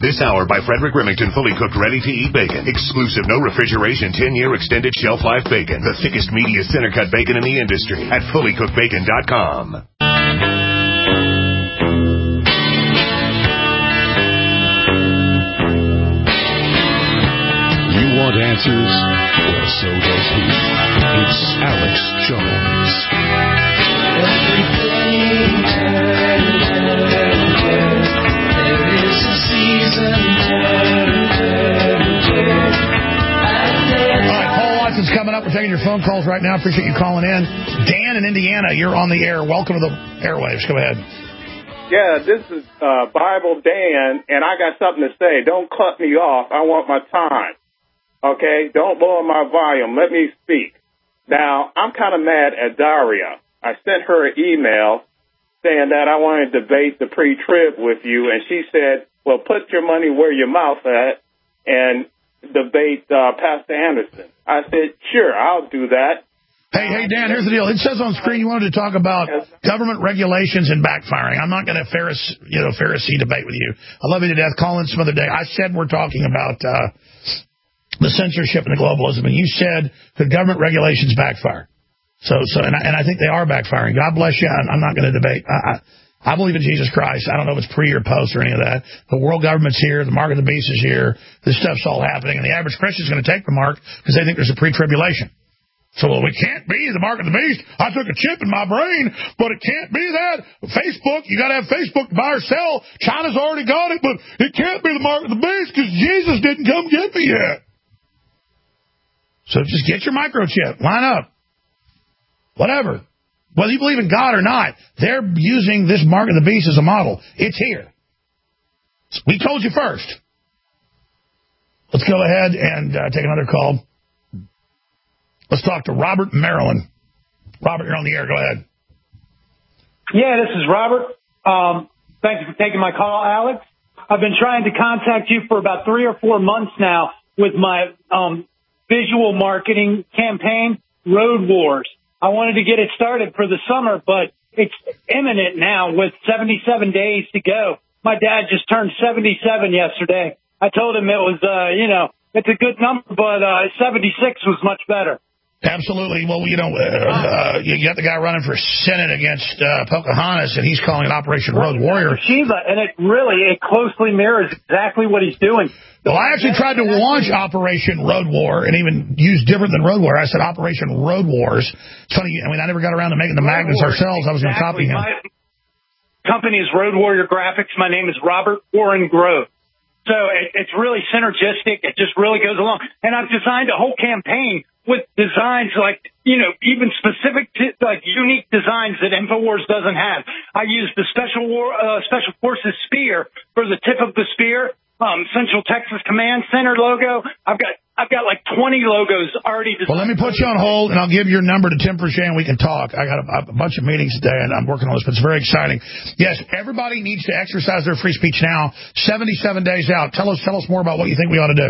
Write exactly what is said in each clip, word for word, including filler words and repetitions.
This hour by Frederick Remington, fully cooked, ready-to-eat bacon. Exclusive, no refrigeration, ten-year extended shelf life bacon. The thickest, meatiest, center-cut bacon in the industry at fully cooked bacon dot com. You want answers? Well, so does he. It's Alex Jones. Everything turn, turn, turn. There is a season, turn, turn, turn. All right, Paul Watson's coming up. We're taking your phone calls right now. Appreciate you calling in. Dan in Indiana, you're on the air. Welcome to the airwaves. Go ahead. Yeah, this is uh, Bible Dan, and I got something to say. Don't cut me off. I want my time. Okay? Don't lower my volume. Let me speak. Now, I'm kind of mad at Daria. I sent her an email saying that I want to debate the pre-trib with you, and she said, well, put your money where your mouth at and debate uh, Pastor Anderson. I said, sure, I'll do that. Hey, hey, Dan, here's the deal. It says on screen you wanted to talk about government regulations and backfiring. I'm not going to Pharisee, you know, Pharisee debate with you. I love you to death. Call in some other day. I said we're talking about uh, the censorship and the globalism, and you said could government regulations backfire? So, so, and I, and I think they are backfiring. God bless you. I'm not going to debate. I, I, I believe in Jesus Christ. I don't know if it's pre or post or any of that. The world government's here. The mark of the beast is here. This stuff's all happening, and the average Christian's going to take the mark because they think there's a pre-tribulation. So, well, we can't be the mark of the beast. I took a chip in my brain, but it can't be that. Facebook, you got to have Facebook to buy or sell. China's already got it, but it can't be the mark of the beast because Jesus didn't come get me yet. So just get your microchip. Line up. Whatever. Whether you believe in God or not, they're using this mark of the beast as a model. It's here. We told you first. Let's go ahead and uh, take another call. Let's talk to Robert in Maryland. Robert, you're on the air. Go ahead. Yeah, this is Robert. Um, thank you for taking my call, Alex. I've been trying to contact you for about three or four months now with my um, visual marketing campaign, Road Wars. I wanted to get it started for the summer, but it's imminent now with seventy-seven days to go. My dad just turned seventy-seven yesterday. I told him it was, uh, you know, it's a good number, but uh, seventy-six was much better. Absolutely. Well, you know, uh, uh, you got the guy running for Senate against uh, Pocahontas, and he's calling it Operation Road Warrior. Shiva, and it really, it closely mirrors exactly what he's doing. Well, I actually tried to launch Operation Road War and even use different than Road War. I said Operation Road Wars. It's funny, I mean, I never got around to making the magnets ourselves. I was going to copy him. My company is Road Warrior Graphics. My name is Robert Warren Grove. So it, it's really synergistic. It just really goes along. And I've designed a whole campaign with designs like, you know, even specific, to, like unique designs that InfoWars doesn't have. I used the Special War, uh, Special Forces spear for the tip of the spear, um, Central Texas Command Center logo. I've got, I've got like twenty logos already designed. Well, let me put you on hold, and I'll give your number to Tim Frichet, and we can talk. I got a, a bunch of meetings today, and I'm working on this, but it's very exciting. Yes, everybody needs to exercise their free speech now. seventy-seven days out. Tell us, tell us more about what you think we ought to do.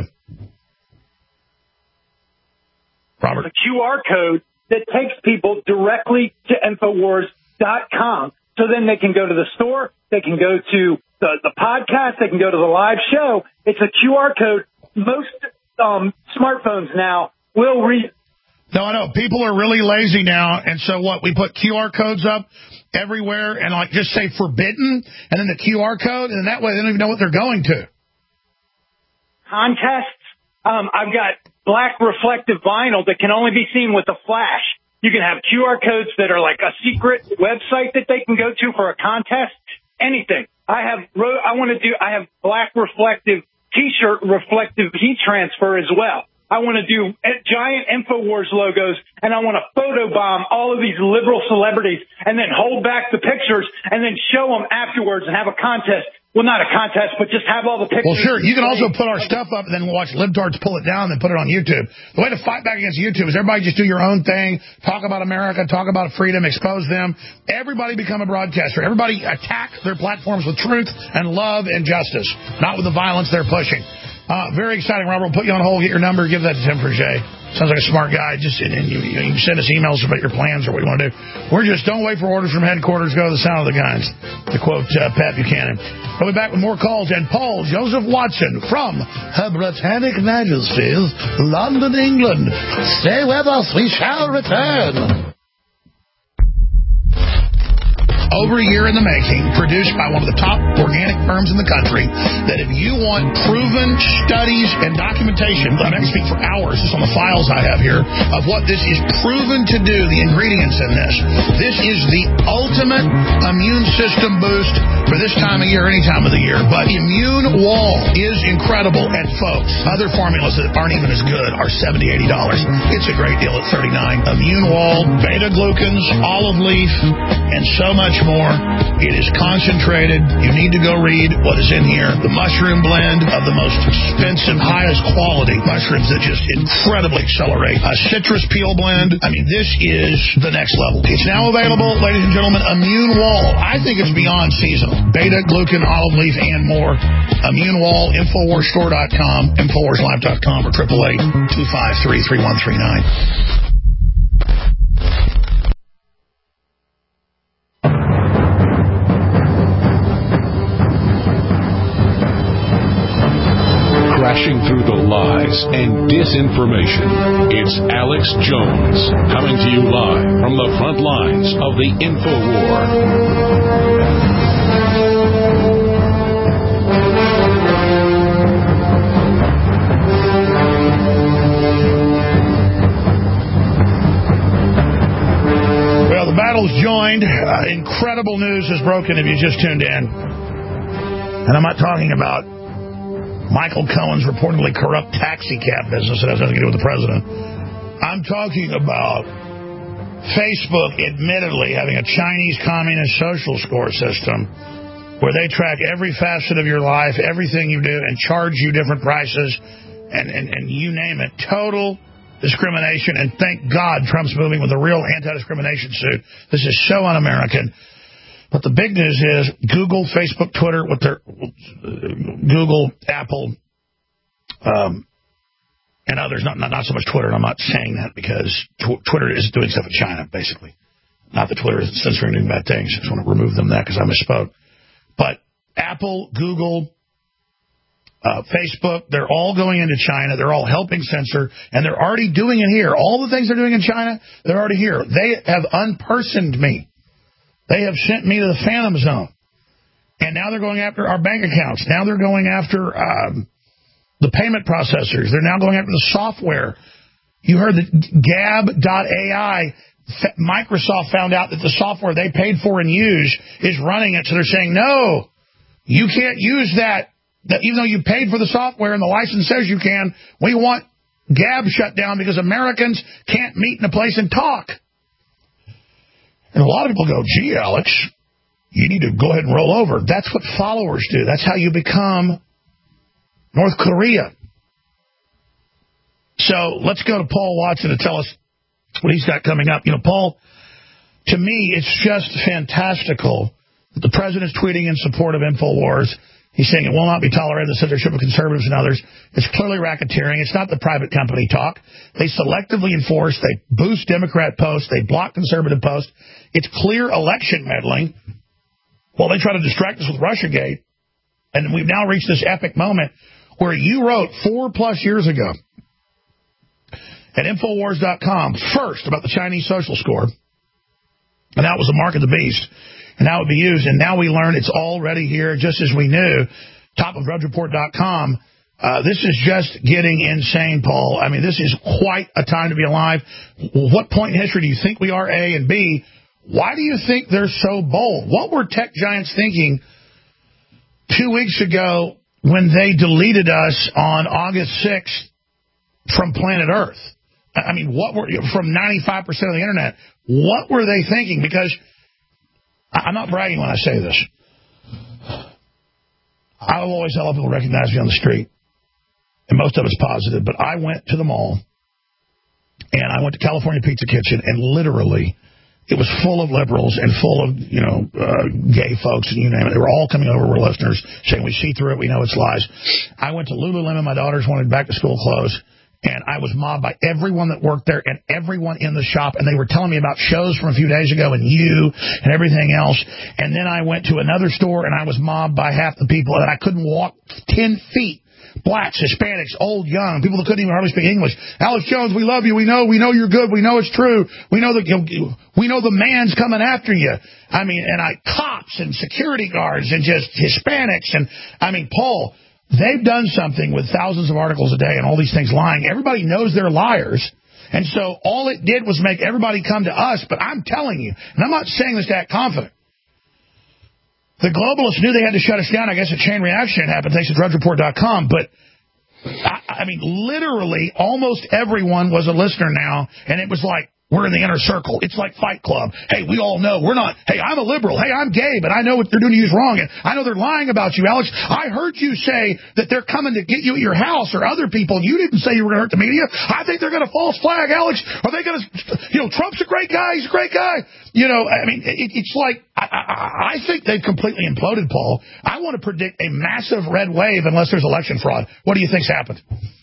Robert. A Q R code that takes people directly to Infowars dot com. So then they can go to the store, they can go to the, the podcast, they can go to the live show. It's a Q R code. Most um, smartphones now will read. No, I know. People are really lazy now, and so what? We put Q R codes up everywhere and like just say forbidden, and then the Q R code, and that way they don't even know what they're going to. Contests. Um, I've got black reflective vinyl that can only be seen with a flash. You can have Q R codes that are like a secret website that they can go to for a contest. Anything. I have. I want to do. I have black reflective T-shirt reflective heat transfer as well. I want to do giant InfoWars logos, and I want to photobomb all of these liberal celebrities and then hold back the pictures and then show them afterwards and have a contest. Well, not a contest, but just have all the pictures. Well, sure. You can also put our stuff up and then watch libtards pull it down and then put it on YouTube. The way to fight back against YouTube is everybody just do your own thing, talk about America, talk about freedom, expose them. Everybody become a broadcaster. Everybody attack their platforms with truth and love and justice, not with the violence they're pushing. Uh, very exciting, Robert. We'll put you on hold, get your number, give that to Tim Frichet. Sounds like a smart guy. Just and you, you can send us emails about your plans or what you want to do. We're just don't wait for orders from headquarters. Go to the sound of the guns. To quote uh, Pat Buchanan. We'll be back with more calls. And Paul Joseph Watson from Her Britannic Majesty's, London, England. Stay with us. We shall return. Over a year in the making, produced by one of the top organic firms in the country, that if you want proven studies and documentation, I'm going to speak for hours just on the files I have here, of what this is proven to do, the ingredients in this. This is the ultimate immune system boost for this time of year, any time of the year. But Immune Wall is incredible. And folks, other formulas that aren't even as good are seventy dollars, eighty dollars. It's a great deal at thirty-nine dollars. Immune Wall, beta-glucans, olive leaf, and so much more. It is concentrated. You need to go read what is in here. The mushroom blend of the most expensive, highest quality mushrooms that just incredibly accelerate. A citrus peel blend. I mean, this is the next level. It's now available, ladies and gentlemen. Immune Wall. I think it's beyond seasonal. Beta-glucan, olive leaf, and more. Immune Wall, Infowars Store dot com, Infowars Live dot com, or eight eight eight, two five three, three one three nine. Crashing through the lies and disinformation. It's Alex Jones, coming to you live from the front lines of the InfoWar. Well, the battle's joined. Uh, incredible news has broken if you just tuned in. And I'm not talking about Michael Cohen's reportedly corrupt taxi cab business that has nothing to do with the president. I'm talking about Facebook admittedly having a Chinese communist social score system where they track every facet of your life, everything you do, and charge you different prices, and, and, and you name it. Total discrimination, and thank God Trump's moving with a real anti-discrimination suit. This is so un-American. But the big news is Google, Facebook, Twitter, with their uh, Google, Apple, um, and others, not, not not so much Twitter, and I'm not saying that because tw- Twitter is doing stuff in China, basically. Not that Twitter is censoring doing bad things. I just want to remove them that because I misspoke. But Apple, Google, uh, Facebook, they're all going into China. They're all helping censor, and they're already doing it here. All the things they're doing in China, they're already here. They have unpersoned me. They have sent me to the Phantom Zone. And now they're going after our bank accounts. Now they're going after um, the payment processors. They're now going after the software. You heard that Gab dot A I, Microsoft found out that the software they paid for and used is running it. So they're saying, no, you can't use that. that. Even though you paid for the software and the license says you can, we want Gab shut down because Americans can't meet in a place and talk. And a lot of people go, gee, Alex, you need to go ahead and roll over. That's what followers do. That's how you become North Korea. So let's go to Paul Watson to tell us what he's got coming up. You know, Paul, to me, it's just fantastical that the president's tweeting in support of InfoWars. He's saying it will not be tolerated, the censorship of conservatives and others. It's clearly racketeering. It's not the private company talk. They selectively enforce. They boost Democrat posts. They block conservative posts. It's clear election meddling. Well, they try to distract us with Russiagate. And we've now reached this epic moment where you wrote four plus years ago at Infowars dot com first about the Chinese social score. And that was the mark of the beast. And how it would be used. And now we learn it's already here, just as we knew. top of drudge report dot com. Uh, this is just getting insane, Paul. I mean, this is quite a time to be alive. What point in history do you think we are, A? And B, why do you think they're so bold? What were tech giants thinking two weeks ago when they deleted us on August sixth from planet Earth? I mean, what were from ninety-five percent of the Internet? What were they thinking? Because I'm not bragging when I say this. I will always help people recognize me on the street, and most of it's positive, but I went to the mall, and I went to California Pizza Kitchen, and literally it was full of liberals and full of, you know, uh, gay folks, and you name it. They were all coming over, were listeners, saying we see through it, we know it's lies. I went to Lululemon. My daughters wanted back-to-school clothes, and I was mobbed by everyone that worked there and everyone in the shop, and they were telling me about shows from a few days ago and you and everything else. And then I went to another store, and I was mobbed by half the people, and I couldn't walk ten feet. Blacks, Hispanics, old, young, people that couldn't even hardly speak English. Alex Jones, we love you. We know, we know you're good. We know it's true. We know that we know the man's coming after you. I mean, and I cops and security guards and just Hispanics and I mean, Paul, they've done something with thousands of articles a day and all these things lying. Everybody knows they're liars. And so all it did was make everybody come to us. But I'm telling you, and I'm not saying this to act confident. The globalists knew they had to shut us down. I guess a chain reaction happened thanks to drudge report dot com. But, I, I mean, literally almost everyone was a listener now, and it was like, we're in the inner circle. It's like Fight Club. Hey, we all know. We're not, hey, I'm a liberal. Hey, I'm gay, but I know what they're doing to you is wrong. And I know they're lying about you, Alex. I heard you say that they're coming to get you at your house or other people. You didn't say you were going to hurt the media. I think they're going to false flag, Alex. Are they going to, you know, Trump's a great guy. He's a great guy. You know, I mean, it, it's like, I, I, I think they've completely imploded, Paul. I want to predict a massive red wave unless there's election fraud. What do you think's happened?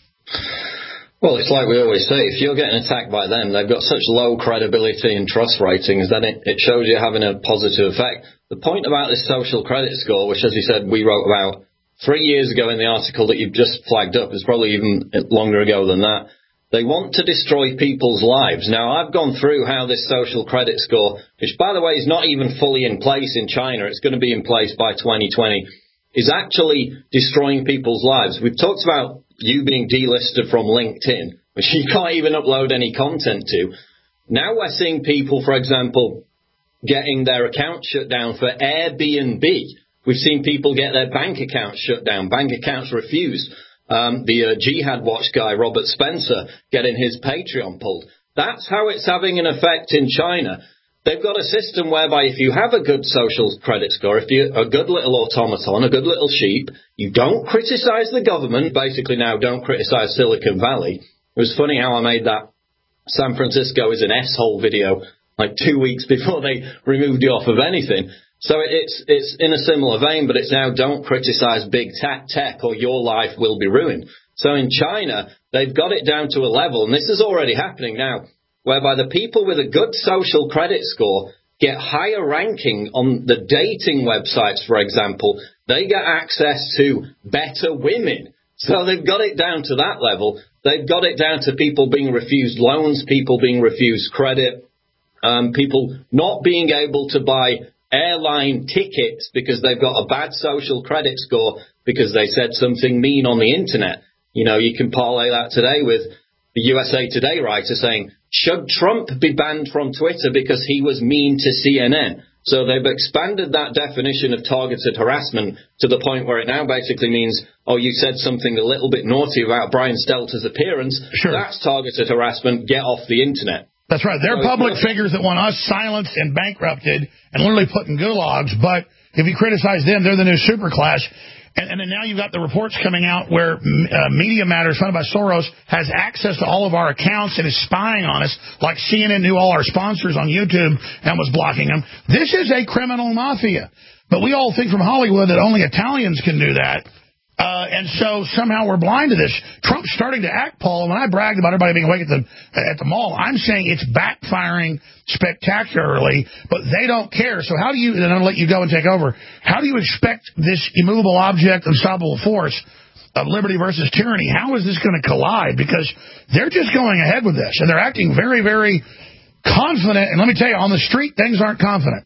Well, it's like we always say, if you're getting attacked by them, they've got such low credibility and trust ratings, then it, it shows you're having a positive effect. The point about this social credit score, which, as you said, we wrote about three years ago in the article that you've just flagged up, is probably even longer ago than that. They want to destroy people's lives. Now, I've gone through how this social credit score, which, by the way, is not even fully in place in China, it's going to be in place by twenty twenty, is actually destroying people's lives. We've talked about you being delisted from LinkedIn, which you can't even upload any content to. Now we're seeing people, for example, getting their accounts shut down for Airbnb. We've seen people get their bank accounts shut down, bank accounts refused. Um, the uh, Jihad Watch guy, Robert Spencer, getting his Patreon pulled. That's how it's having an effect in China. They've got a system whereby if you have a good social credit score, if you're a good little automaton, a good little sheep, you don't criticize the government, basically now don't criticize Silicon Valley. It was funny how I made that San Francisco is an S-hole video like two weeks before they removed you off of anything. So it's it's in a similar vein, but it's now don't criticize big tech, tech or your life will be ruined. So in China, they've got it down to a level, and this is already happening now, whereby the people with a good social credit score get higher ranking on the dating websites, for example. They get access to better women. So they've got it down to that level. They've got it down to people being refused loans, people being refused credit, um, people not being able to buy airline tickets because they've got a bad social credit score because they said something mean on the internet. You know, you can parlay that today with the U S A Today writer saying, should Trump be banned from Twitter because he was mean to C N N? So they've expanded that definition of targeted harassment to the point where it now basically means, oh, you said something a little bit naughty about Brian Stelter's appearance. Sure. That's targeted harassment. Get off the internet. That's right. They're so public figures that want us silenced and bankrupted and literally put in gulags. But if you criticize them, they're the new superclass. And, and then now you've got the reports coming out where uh, Media Matters, funded by Soros, has access to all of our accounts and is spying on us, like C N N knew all our sponsors on YouTube and was blocking them. This is a criminal mafia. But we all think from Hollywood that only Italians can do that. Uh, and so somehow we're blind to this. Trump's starting to act, Paul. When I bragged about everybody being awake at the at the mall, I'm saying it's backfiring spectacularly, but they don't care. So how do you, and I'll let you go and take over, how do you expect this immovable object, unstoppable force of liberty versus tyranny, how is this going to collide? Because they're just going ahead with this, and they're acting very, very confident. And let me tell you, on the street, things aren't confident.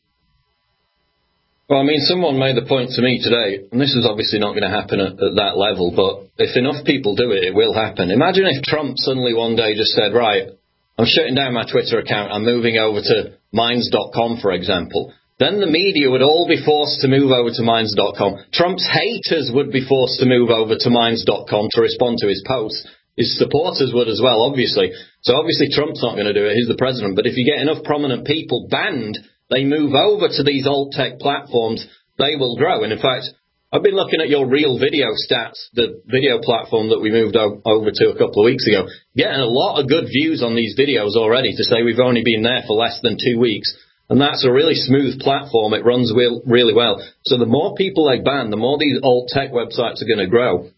Well, I mean, someone made the point to me today, and this is obviously not going to happen at, at that level, but if enough people do it, it will happen. Imagine if Trump suddenly one day just said, right, I'm shutting down my Twitter account, I'm moving over to Minds dot com, for example. Then the media would all be forced to move over to Minds dot com. Trump's haters would be forced to move over to Minds dot com to respond to his posts. His supporters would as well, obviously. So obviously Trump's not going to do it, he's the president. But if you get enough prominent people banned, they move over to these old tech platforms, they will grow. And in fact, I've been looking at your Real Video Stats, the video platform that we moved o- over to a couple of weeks ago, getting a lot of good views on these videos already to say we've only been there for less than two weeks. And that's a really smooth platform. It runs real, really well. So the more people they ban, the more these old tech websites are going to grow.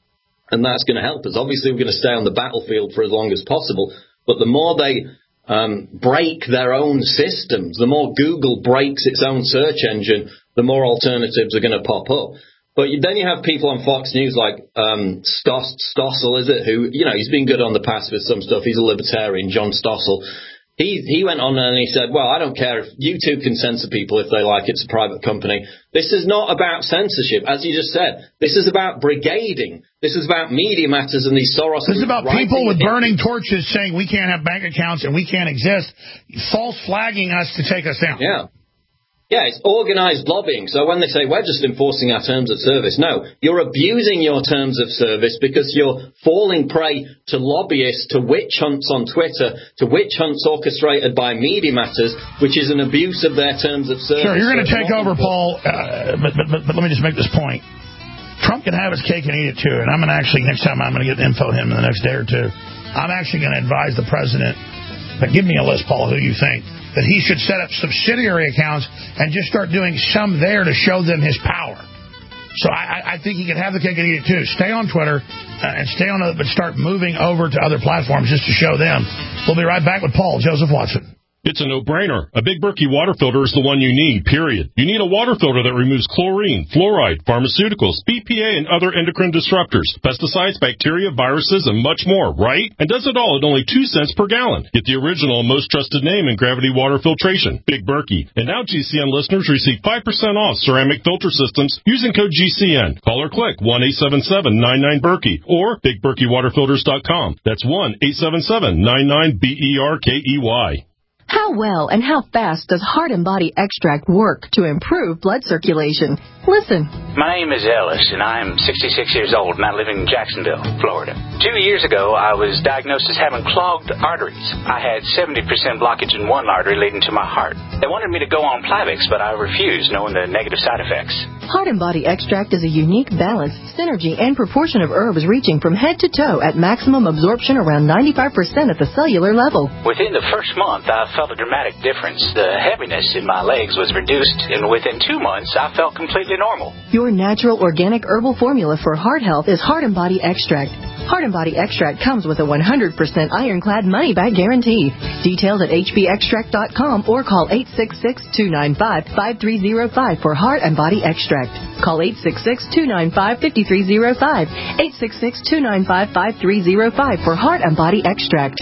and that's going to help us. Obviously, we're going to stay on the battlefield for as long as possible, but the more they um, break their own systems, the more Google breaks its own search engine, the more alternatives are going to pop up. But then you have people on Fox News like um, Stoss, Stossel, is it, who, you know, he's been good on the past with some stuff. He's a libertarian, John Stossel. He he went on and he said, well, I don't care if YouTube can censor people if they like. It's a private company. This is not about censorship, as you just said. This is about brigading. This is about Media Matters and these Soros. This is about people with burning torches saying we can't have bank accounts and we can't exist, false flagging us to take us down. Yeah. Yeah, it's organized lobbying. So when they say we're just enforcing our terms of service, no, you're abusing your terms of service because you're falling prey to lobbyists, to witch hunts on Twitter, to witch hunts orchestrated by Media Matters, which is an abuse of their terms of service. Sure, you're going to take over, Paul, uh, but, but, but, but let me just make this point. Trump can have his cake and eat it, too, and I'm going to actually, next time I'm going to get info him in the next day or two, I'm actually going to advise the president, but give me a list, Paul, who you think, that he should set up subsidiary accounts and just start doing some there to show them his power. So I, I think he can have the cake and eat it, too. Stay on Twitter uh, and stay on it, but start moving over to other platforms just to show them. We'll be right back with Paul Joseph Watson. It's a no-brainer. A Big Berkey water filter is the one you need, period. You need a water filter that removes chlorine, fluoride, pharmaceuticals, B P A, and other endocrine disruptors, pesticides, bacteria, viruses, and much more, right? And does it all at only two cents per gallon. Get the original and most trusted name in gravity water filtration, Big Berkey. And now G C N listeners receive five percent off ceramic filter systems using code G C N. Call or click one eight seven seven nine nine Berkey or big berkey water filters dot com. That's one eight seven seven nine nine B E R K E Y. How well and how fast does Heart and Body Extract work to improve blood circulation? Listen. My name is Ellis, and I'm sixty-six years old, and I live in Jacksonville, Florida. Two years ago, I was diagnosed as having clogged arteries. I had seventy percent blockage in one artery leading to my heart. They wanted me to go on Plavix, but I refused, knowing the negative side effects. Heart and Body Extract is a unique balance, synergy, and proportion of herbs reaching from head to toe at maximum absorption around ninety-five percent at the cellular level. Within the first month, I felt a dramatic difference. The heaviness in my legs was reduced, and within two months, I felt completely normal. Your natural organic herbal formula for heart health is Heart and Body Extract. Heart and Body Extract comes with a one hundred percent ironclad money-back guarantee. Details at h b extract dot com or call eight six six, two nine five, five three zero five for Heart and Body Extract. Call eight six six, two nine five, five three zero five, eight six six, two nine five, five three zero five for Heart and Body Extract.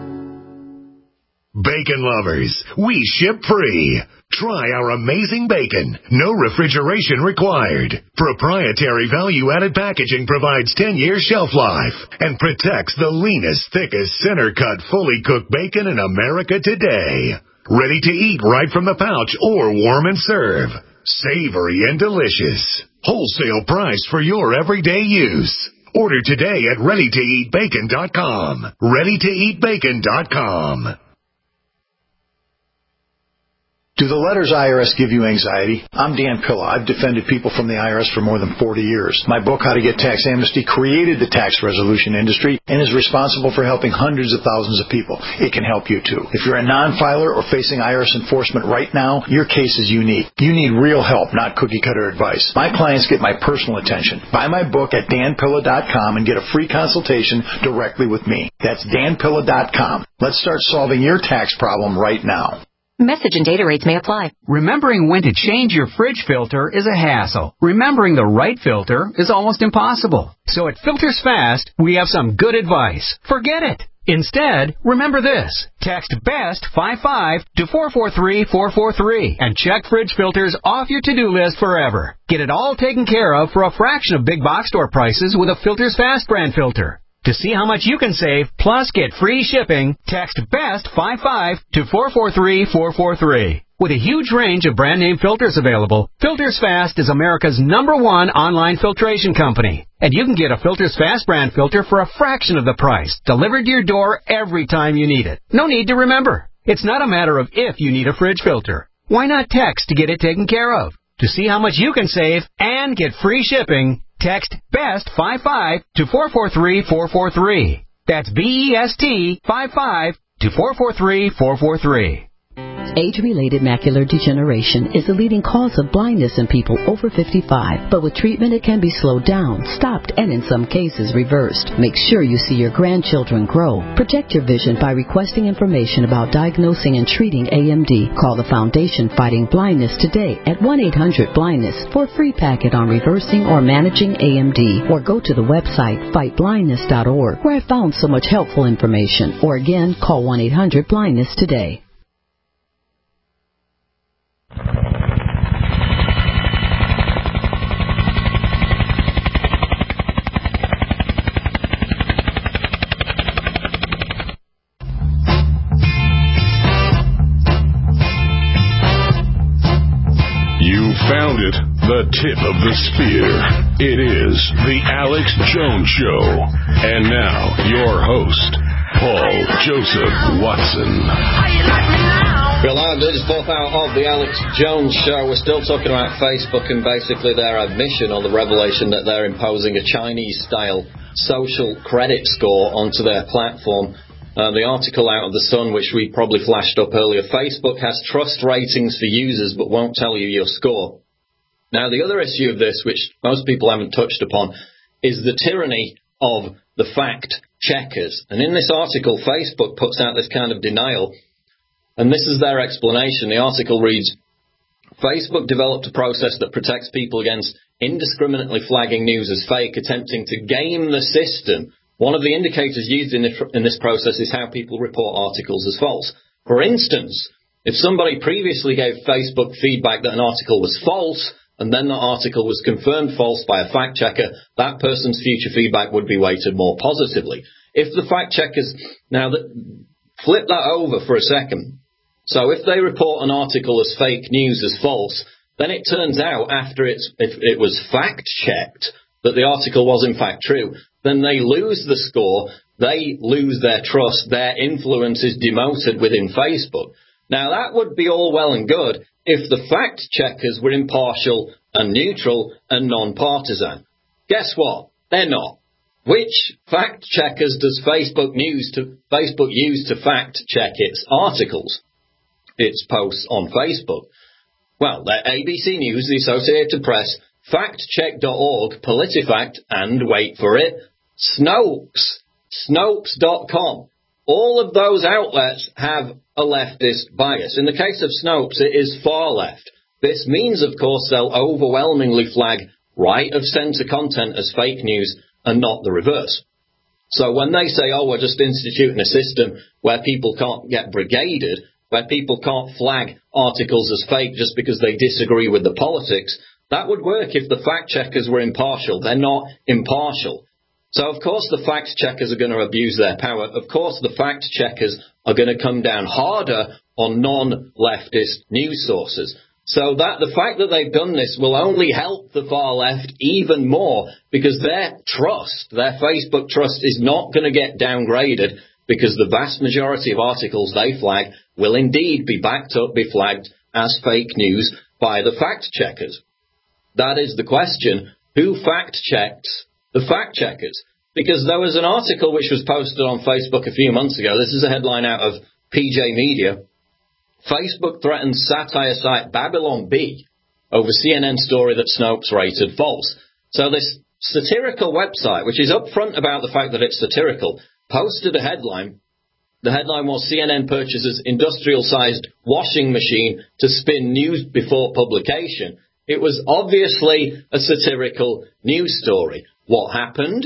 Bacon lovers, we ship free. Try our amazing bacon. No refrigeration required. Proprietary value-added packaging provides ten-year shelf life and protects the leanest, thickest, center-cut, fully cooked bacon in America today. Ready to eat right from the pouch or warm and serve. Savory and delicious. Wholesale price for your everyday use. Order today at ready to eat bacon dot com. ready to eat bacon dot com. Do the letters I R S give you anxiety? I'm Dan Pilla. I've defended people from the I R S for more than forty years. My book, How to Get Tax Amnesty, created the tax resolution industry and is responsible for helping hundreds of thousands of people. It can help you, too. If you're a non-filer or facing I R S enforcement right now, your case is unique. You need real help, not cookie-cutter advice. My clients get my personal attention. Buy my book at dan pilla dot com and get a free consultation directly with me. That's dan pilla dot com. Let's start solving your tax problem right now. Message and data rates may apply. Remembering when to change your fridge filter is a hassle. Remembering the right filter is almost impossible. So at Filters Fast, we have some good advice. Forget it. Instead, remember this. Text BEST fifty-five to four four three, four four three and check fridge filters off your to-do list forever. Get it all taken care of for a fraction of big box store prices with a Filters Fast brand filter. To see how much you can save, plus get free shipping, text BEST fifty-five to four four three, four four three. With a huge range of brand name filters available, Filters Fast is America's number one online filtration company. And you can get a Filters Fast brand filter for a fraction of the price, delivered to your door every time you need it. No need to remember. It's not a matter of if you need a fridge filter. Why not text to get it taken care of? To see how much you can save and get free shipping, text BEST fifty-five to four four three, four four three. That's B E S T fifty-five to four four three, four four three. Age-related macular degeneration is the leading cause of blindness in people over fifty-five, but with treatment it can be slowed down, stopped, and in some cases reversed. Make sure you see your grandchildren grow. Protect your vision by requesting information about diagnosing and treating A M D. Call the Foundation Fighting Blindness today at one eight hundred blindness for a free packet on reversing or managing A M D, or go to the website fight blindness dot org, where I found so much helpful information. Or again, call one eight hundred blindness today. Found it, the tip of the spear. It is the Alex Jones Show. And now, your host, Paul Joseph Watson. Well, live, this is fourth hour of the Alex Jones Show. We're still talking about Facebook and basically their admission on the revelation that they're imposing a Chinese-style social credit score onto their platform. Uh, the article out of The Sun, which we probably flashed up earlier, Facebook has trust ratings for users but won't tell you your score. Now, the other issue of this, which most people haven't touched upon, is the tyranny of the fact checkers. And in this article, Facebook puts out this kind of denial, and this is their explanation. The article reads, Facebook developed a process that protects people against indiscriminately flagging news as fake, attempting to game the system. One of the indicators used in this, in this process is how people report articles as false. For instance, if somebody previously gave Facebook feedback that an article was false, and then that article was confirmed false by a fact checker, that person's future feedback would be weighted more positively. If the fact checkers, now that, flip that over for a second. So if they report an article as fake news as false, then it turns out after it's, if it was fact checked that the article was in fact true, then they lose the score, they lose their trust, their influence is demoted within Facebook. Now, that would be all well and good if the fact checkers were impartial and neutral and non-partisan. Guess what? They're not. Which fact checkers does Facebook news to Facebook use to fact check its articles, its posts on Facebook? Well, they're A B C News, the Associated Press, fact check dot org, PolitiFact, and wait for it, Snopes, Snopes dot com. All of those outlets have a leftist bias. In the case of Snopes, it is far left. This means, of course, they'll overwhelmingly flag right-of-centre content as fake news and not the reverse. So when they say, oh, we're just instituting a system where people can't get brigaded, where people can't flag articles as fake just because they disagree with the politics, that would work if the fact-checkers were impartial. They're not impartial. So, of course, the fact-checkers are going to abuse their power. Of course, the fact-checkers are going to come down harder on non-leftist news sources. So that the fact that they've done this will only help the far left even more, because their trust, their Facebook trust, is not going to get downgraded, because the vast majority of articles they flag will indeed be backed up, be flagged as fake news by the fact-checkers. That is the question. Who fact-checks the fact-checkers? Because there was an article which was posted on Facebook a few months ago. This is a headline out of P J Media. Facebook threatens satire site Babylon Bee over C N N story that Snopes rated false. So this satirical website, which is upfront about the fact that it's satirical, posted a headline. The headline was C N N purchases industrial-sized washing machine to spin news before publication. It was obviously a satirical news story. What happened?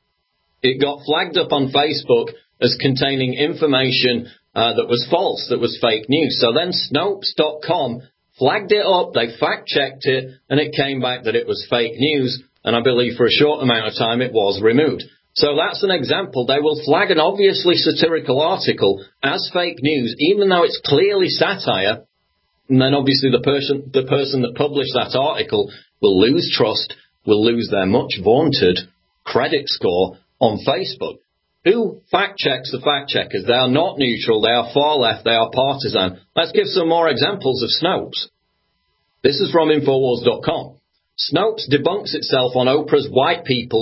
It got flagged up on Facebook as containing information uh, that was false, that was fake news. So then Snopes dot com flagged it up, they fact-checked it, and it came back that it was fake news, and I believe for a short amount of time it was removed. So that's an example. They will flag an obviously satirical article as fake news, even though it's clearly satire, and then obviously the person, the person that published that article will lose trust, will lose their much vaunted credit score on Facebook. Who fact-checks the fact-checkers? They are not neutral, they are far left, they are partisan. Let's give some more examples of Snopes. This is from Infowars dot com. Snopes debunks itself on Oprah's white people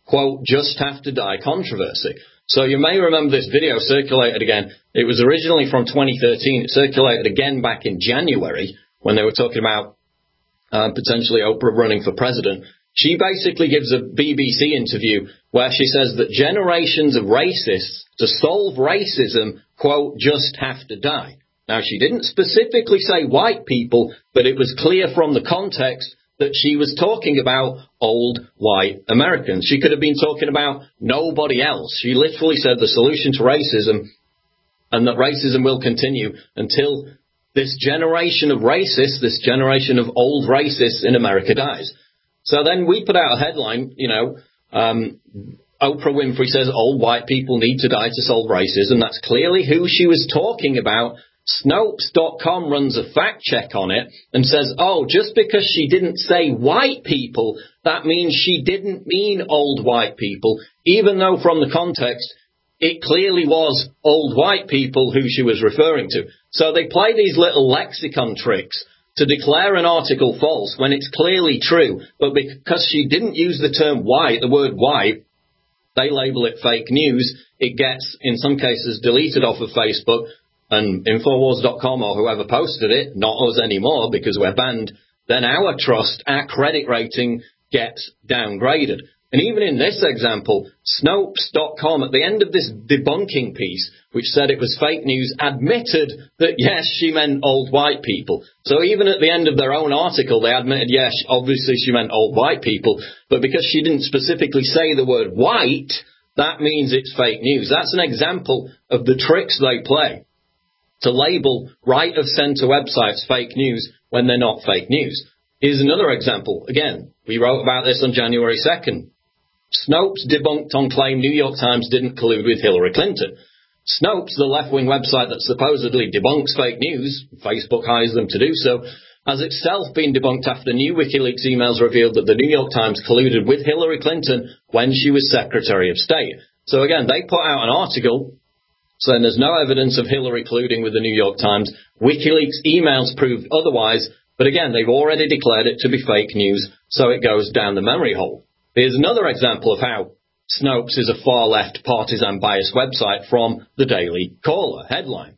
quote, just have to die controversy. So you may remember this video circulated again. It was originally from twenty thirteen. It circulated again back in January when they were talking about uh, potentially Oprah running for president. She basically gives a B B C interview where she says that generations of racists, to solve racism, quote, just have to die. Now, she didn't specifically say white people, but it was clear from the context that she was talking about old white Americans. She could have been talking about nobody else. She literally said the solution to racism, and that racism will continue until this generation of racists, this generation of old racists in America dies. So then we put out a headline, you know, um, Oprah Winfrey says old white people need to die to solve racism. That's clearly who she was talking about. Snopes dot com runs a fact check on it and says, oh, just because she didn't say white people, that means she didn't mean old white people, even though from the context, it clearly was old white people who she was referring to. So they play these little lexicon tricks to declare an article false when it's clearly true, but because she didn't use the term white, the word white, they label it fake news. It gets, in some cases, deleted off of Facebook, and Infowars dot com or whoever posted it, not us anymore because we're banned, then our trust, our credit rating gets downgraded. And even in this example, Snopes dot com, at the end of this debunking piece, which said it was fake news, admitted that, yes, she meant old white people. So even at the end of their own article, they admitted, yes, obviously she meant old white people, but because she didn't specifically say the word white, that means it's fake news. That's an example of the tricks they play to label right-of-center websites fake news when they're not fake news. Here's another example. Again, we wrote about this on January second. Snopes debunked on claim New York Times didn't collude with Hillary Clinton. Snopes, the left-wing website that supposedly debunks fake news, Facebook hires them to do so, has itself been debunked after new WikiLeaks emails revealed that the New York Times colluded with Hillary Clinton when she was Secretary of State. So again, they put out an article saying there's no evidence of Hillary colluding with the New York Times. WikiLeaks emails proved otherwise, but again, they've already declared it to be fake news, so it goes down the memory hole. Here's another example of how Snopes is a far-left partisan bias website from the Daily Caller headline.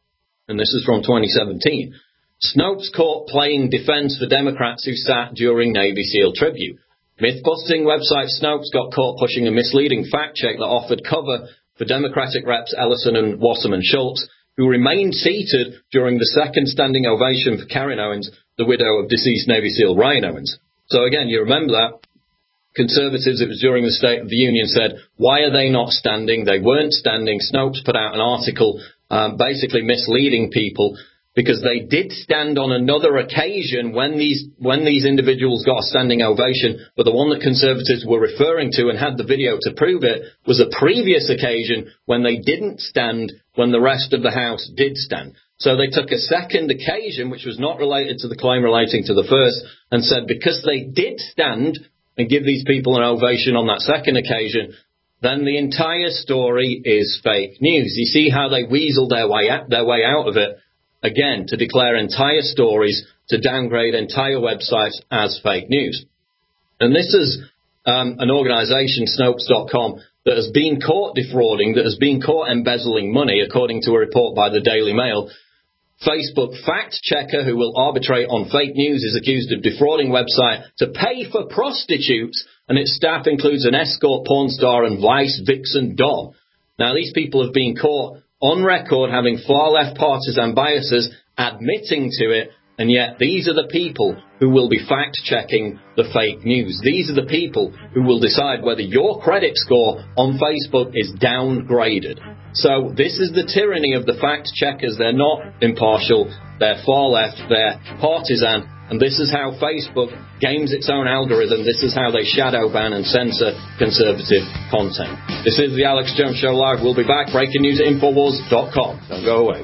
And this is from twenty seventeen. Snopes caught playing defense for Democrats who sat during Navy SEAL tribute. Myth-busting website Snopes got caught pushing a misleading fact check that offered cover for Democratic reps Ellison and Wasserman Schultz, who remained seated during the second standing ovation for Karen Owens, the widow of deceased Navy SEAL Ryan Owens. So again, you remember that. Conservatives, it was during the State of the Union, said, why are they not standing? They weren't standing. Snopes put out an article um, basically misleading people because they did stand on another occasion when these when these individuals got a standing ovation, but the one that conservatives were referring to and had the video to prove it was a previous occasion when they didn't stand when the rest of the House did stand. So they took a second occasion, which was not related to the claim relating to the first, and said because they did stand and give these people an ovation on that second occasion, then the entire story is fake news. You see how they weasel their way out, their way out of it, again, to declare entire stories, to downgrade entire websites as fake news. And this is um, an organization, Snopes dot com, that has been caught defrauding, that has been caught embezzling money, according to a report by the Daily Mail. Facebook fact-checker who will arbitrate on fake news is accused of defrauding website to pay for prostitutes, and its staff includes an escort porn star and vice vixen Dom. Now, these people have been caught on record having far-left partisan biases, admitting to it, and yet these are the people who will be fact-checking the fake news. These are the people who will decide whether your credit score on Facebook is downgraded. So this is the tyranny of the fact-checkers. They're not impartial, they're far-left, they're partisan, and this is how Facebook games its own algorithm. This is how they shadow ban and censor conservative content. This is the Alex Jones Show Live. We'll be back. Breaking news at Infowars dot com. Don't go away.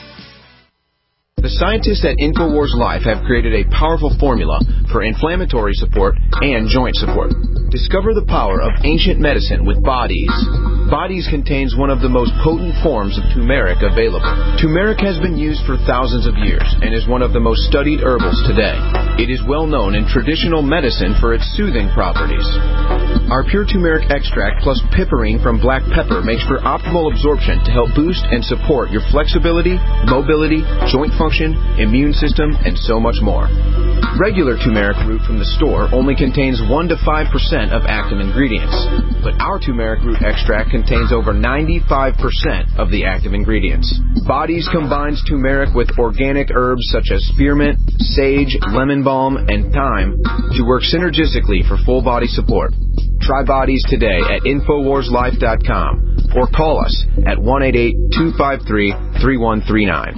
The scientists at Infowars Life have created a powerful formula for inflammatory support and joint support. Discover the power of ancient medicine with Bodies. Bodies contains one of the most potent forms of turmeric available. Turmeric has been used for thousands of years and is one of the most studied herbals today. It is well known in traditional medicine for its soothing properties. Our pure turmeric extract plus piperine from black pepper makes for optimal absorption to help boost and support your flexibility, mobility, joint function, immune system, and so much more. Regular turmeric root from the store only contains one to five percent of active ingredients, but our turmeric root extract contains over ninety-five percent of the active ingredients. Bodies combines turmeric with organic herbs such as spearmint, sage, lemon balm, and thyme to work synergistically for full body support. Try Bodies today at Infowars Life dot com or call us at one eight eight, two five three, three one three nine.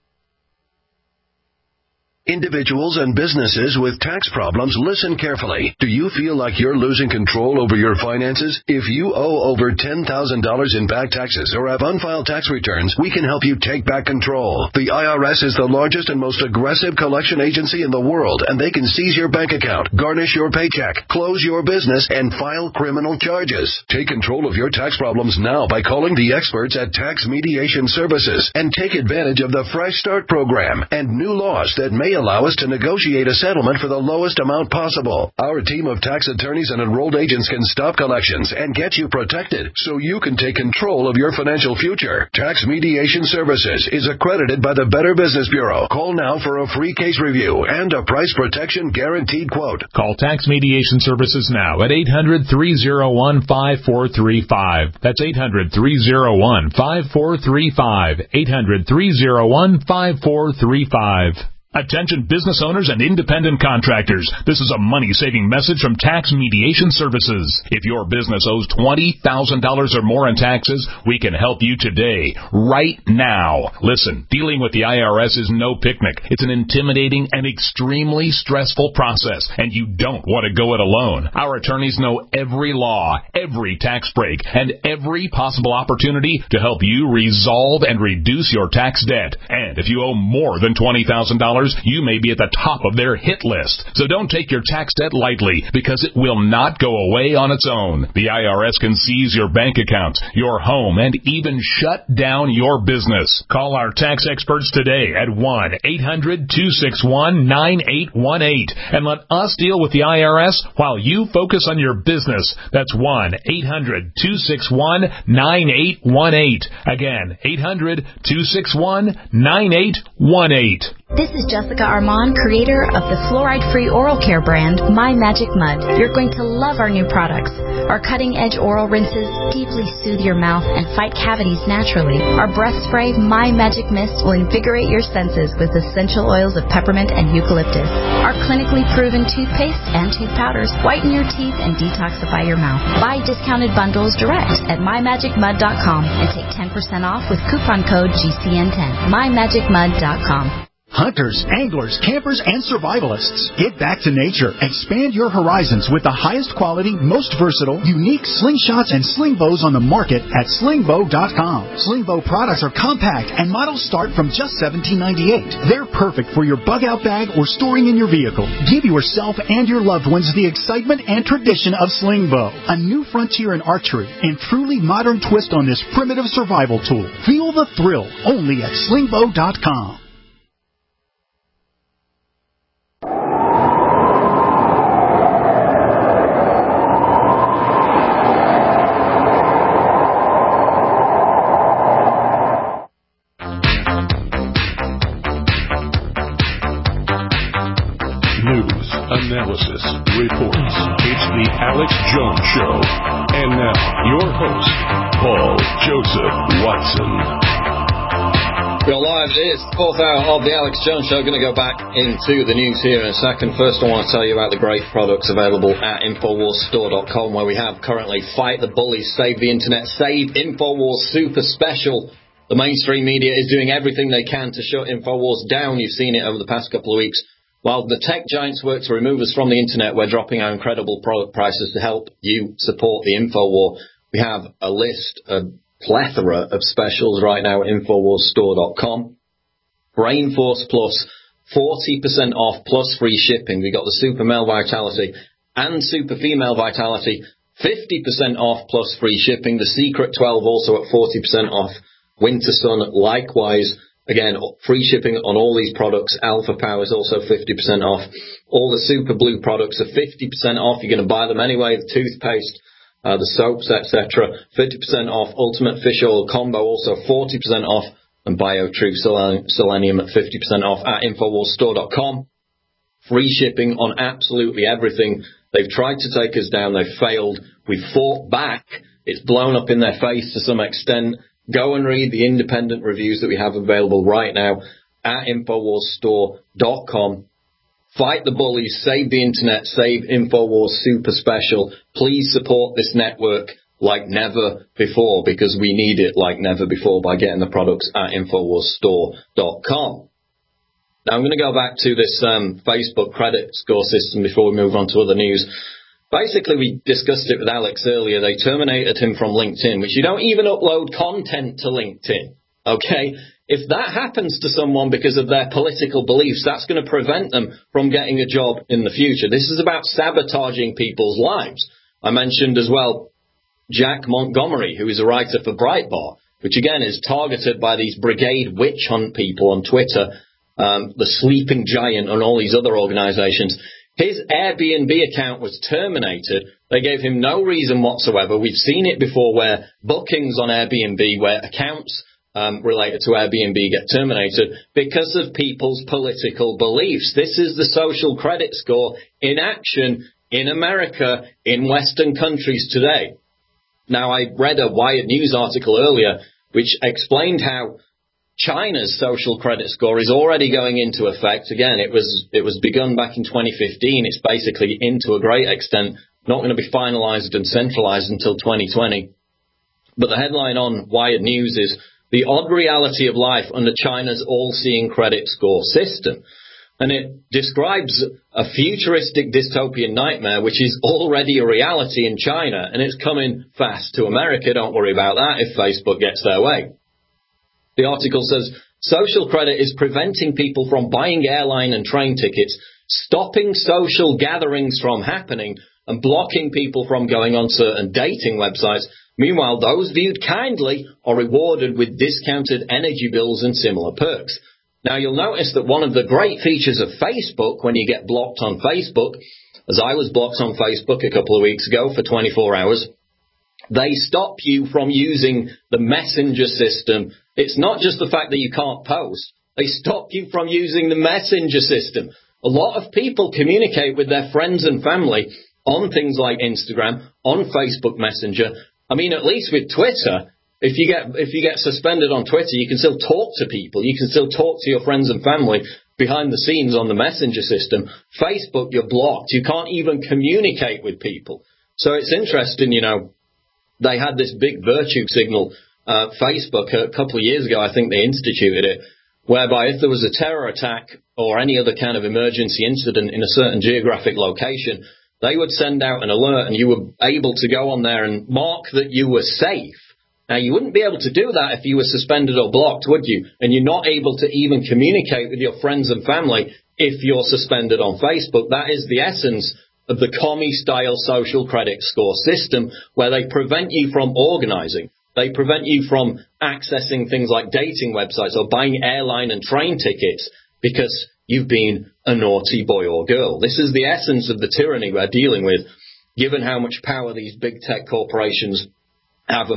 Individuals and businesses with tax problems, listen carefully. Do you feel like you're losing control over your finances? If you owe over ten thousand dollars in back taxes or have unfiled tax returns, we can help you take back control. The I R S is the largest and most aggressive collection agency in the world, and they can seize your bank account, garnish your paycheck, close your business, and file criminal charges. Take control of your tax problems now by calling the experts at Tax Mediation Services and take advantage of the Fresh Start program and new laws that may allow us to negotiate a settlement for the lowest amount possible. Our team of tax attorneys and enrolled agents can stop collections and get you protected so you can take control of your financial future. Tax Mediation Services is accredited by the Better Business Bureau. Call now for a free case review and a price protection guaranteed quote. Call Tax Mediation Services now at eight hundred, three oh one, five four three five. That's eight hundred, three oh one, five four three five. eight hundred, three oh one, five four three five. Attention business owners and independent contractors. This is a money-saving message from Tax Mediation Services. If your business owes twenty thousand dollars or more in taxes, we can help you today, right now. Listen, dealing with the I R S is no picnic. It's an intimidating and extremely stressful process, and you don't want to go it alone. Our attorneys know every law, every tax break, and every possible opportunity to help you resolve and reduce your tax debt. And if you owe more than twenty thousand dollars, you may be at the top of their hit list. So don't take your tax debt lightly, because it will not go away on its own. The I R S can seize your bank accounts, your home, and even shut down your business. Call our tax experts today at one eight hundred, two six one, nine eight one eight and let us deal with the I R S while you focus on your business. That's one eight hundred, two six one, nine eight one eight. Again, eight hundred, two six one, nine eight one eight. This is Jessica Armand, creator of the fluoride-free oral care brand, My Magic Mud. You're going to love our new products. Our cutting-edge oral rinses deeply soothe your mouth and fight cavities naturally. Our breath spray, My Magic Mist, will invigorate your senses with essential oils of peppermint and eucalyptus. Our clinically proven toothpaste and tooth powders whiten your teeth and detoxify your mouth. Buy discounted bundles direct at my magic mud dot com and take ten percent off with coupon code G C N ten. my magic mud dot com. Hunters, anglers, campers, and survivalists. Get back to nature. Expand your horizons with the highest quality, most versatile, unique slingshots and sling bows on the market at sling bow dot com. Sling bow products are compact and models start from just seventeen ninety-eight. They're perfect for your bug-out bag or storing in your vehicle. Give yourself and your loved ones the excitement and tradition of sling bow, a new frontier in archery and truly modern twist on this primitive survival tool. Feel the thrill only at sling bow dot com. News, analysis, reports. It's the Alex Jones Show. And now, your host, Paul Joseph Watson. We're live. It's the fourth hour of the Alex Jones Show. Going to go back into the news here in a second. First, I want to tell you about the great products available at Infowars Store dot com, where we have currently Fight the Bullies, Save the Internet, Save Infowars Super Special. The mainstream media is doing everything they can to shut Infowars down. You've seen it over the past couple of weeks. While the tech giants work to remove us from the internet, we're dropping our incredible product prices to help you support the Infowar. We have a list, a plethora of specials right now at Infowars Store dot com. Brainforce Plus, forty percent off plus free shipping. We've got the Super Male Vitality and Super Female Vitality, fifty percent off plus free shipping. The Secret twelve also at forty percent off. Winter Sun likewise. Again, free shipping on all these products. Alpha Power is also fifty percent off. All the Super Blue products are fifty percent off. You're going to buy them anyway. The toothpaste, uh, the soaps, et cetera, fifty percent off. Ultimate Fish Oil Combo also forty percent off. And BioTrue Selenium at fifty percent off at Infowars Store dot com. Free shipping on absolutely everything. They've tried to take us down. They've failed. We've fought back. It's blown up in their face to some extent. Go and read the independent reviews that we have available right now at Infowars Store dot com. Fight the bullies, save the internet, save Infowars Super Special. Please support this network like never before, because we need it like never before by getting the products at Infowars Store dot com. Now I'm going to go back to this um, Facebook credit score system before we move on to other news. Basically, we discussed it with Alex earlier. They terminated him from LinkedIn, which you don't even upload content to LinkedIn. Okay? If that happens to someone because of their political beliefs, that's going to prevent them from getting a job in the future. This is about sabotaging people's lives. I mentioned as well Jack Montgomery, who is a writer for Breitbart, which again is targeted by these Brigade Witch Hunt people on Twitter, um, the Sleeping Giant and all these other organizations. His Airbnb account was terminated. They gave him no reason whatsoever. We've seen it before where bookings on Airbnb, where accounts um, related to Airbnb get terminated because of people's political beliefs. This is the social credit score in action in America, in Western countries today. Now, I read a Wired News article earlier which explained how China's social credit score is already going into effect. Again, it was it was begun back in twenty fifteen. It's basically into a great extent not going to be finalized and centralized until twenty twenty. But the headline on Wired News is The Odd Reality of Life Under China's All-Seeing Credit Score System. And it describes a futuristic dystopian nightmare which is already a reality in China, and it's coming fast to America. Don't worry about that if Facebook gets their way. The article says, social credit is preventing people from buying airline and train tickets, stopping social gatherings from happening, and blocking people from going on certain dating websites. Meanwhile, those viewed kindly are rewarded with discounted energy bills and similar perks. Now, you'll notice that one of the great features of Facebook when you get blocked on Facebook, as I was blocked on Facebook a couple of weeks ago for twenty-four hours, they stop you from using the messenger system. It's not just the fact that you can't post. They stop you from using the messenger system. A lot of people communicate with their friends and family on things like Instagram, on Facebook Messenger. I mean, at least with Twitter, if you get if you get suspended on Twitter, you can still talk to people. You can still talk to your friends and family behind the scenes on the messenger system. Facebook, you're blocked. You can't even communicate with people. So it's interesting, you know, they had this big virtue signal, uh, Facebook, a couple of years ago, I think they instituted it, whereby if there was a terror attack or any other kind of emergency incident in a certain geographic location, they would send out an alert and you were able to go on there and mark that you were safe. Now, you wouldn't be able to do that if you were suspended or blocked, would you? And you're not able to even communicate with your friends and family if you're suspended on Facebook. That is the essence of the commie-style social credit score system, where they prevent you from organizing. They prevent you from accessing things like dating websites or buying airline and train tickets because you've been a naughty boy or girl. This is the essence of the tyranny we're dealing with, given how much power these big tech corporations have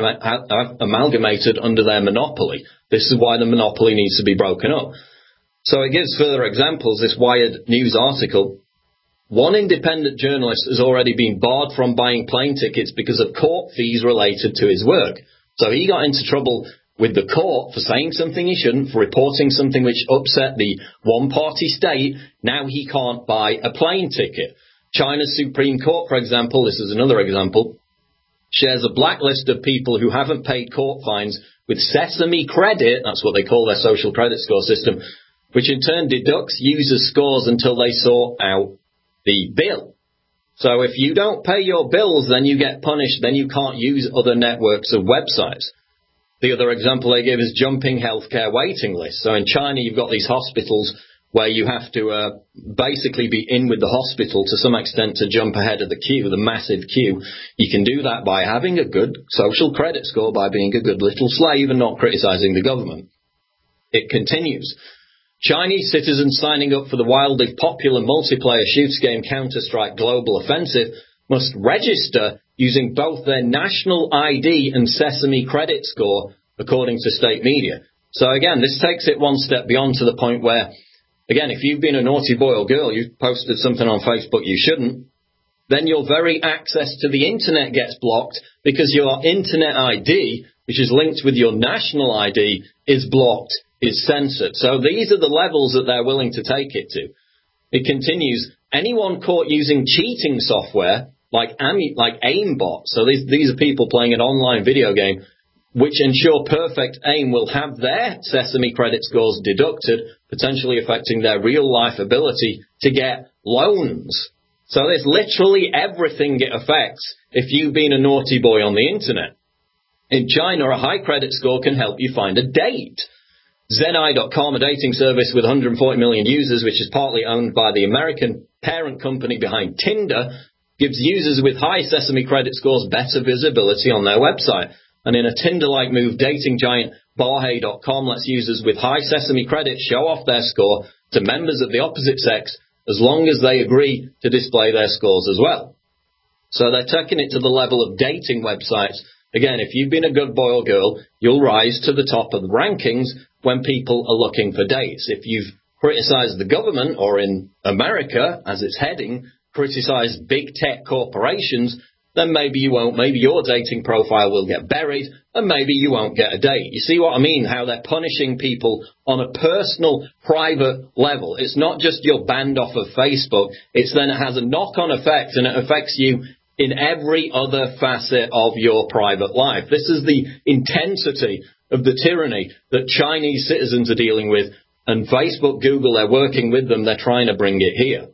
amalgamated under their monopoly. This is why the monopoly needs to be broken up. So it gives further examples, this Wired News article. One independent journalist has already been barred from buying plane tickets because of court fees related to his work. So he got into trouble with the court for saying something he shouldn't, for reporting something which upset the one-party state. Now he can't buy a plane ticket. China's Supreme Court, for example, this is another example, shares a blacklist of people who haven't paid court fines with Sesame Credit, that's what they call their social credit score system, which in turn deducts users' scores until they sort out the bill. So if you don't pay your bills, then you get punished, then you can't use other networks of websites. The other example they give is jumping healthcare waiting lists. So in China, you've got these hospitals where you have to uh, basically be in with the hospital to some extent to jump ahead of the queue, the massive queue. You can do that by having a good social credit score, by being a good little slave and not criticizing the government. It continues. Chinese citizens signing up for the wildly popular multiplayer shooter game Counter-Strike Global Offensive must register using both their national I D and Sesame credit score, according to state media. So again, this takes it one step beyond to the point where, again, if you've been a naughty boy or girl, you've posted something on Facebook you shouldn't, then your very access to the internet gets blocked because your internet I D, which is linked with your national I D, is blocked, is censored. So these are the levels that they're willing to take it to. It continues, anyone caught using cheating software, like like aimbot, so these, these are people playing an online video game, which ensure perfect aim, will have their Sesame credit scores deducted, potentially affecting their real-life ability to get loans. So there's literally everything it affects if you've been a naughty boy on the internet. In China, a high credit score can help you find a date. Zenai dot com, a dating service with one hundred forty million users, which is partly owned by the American parent company behind Tinder, gives users with high Sesame credit scores better visibility on their website. And in a Tinder-like move, dating giant Baohei dot com lets users with high Sesame credit show off their score to members of the opposite sex as long as they agree to display their scores as well. So they're taking it to the level of dating websites. Again, if you've been a good boy or girl, you'll rise to the top of the rankings when people are looking for dates. If you've criticized the government, or in America, as it's heading, criticized big tech corporations, then maybe you won't, maybe your dating profile will get buried, and maybe you won't get a date. You see what I mean? How they're punishing people on a personal, private level. It's not just you're banned off of Facebook, it's then it has a knock-on effect, and it affects you in every other facet of your private life. This is the intensity of the tyranny that Chinese citizens are dealing with, and Facebook, Google, they're working with them, they're trying to bring it here.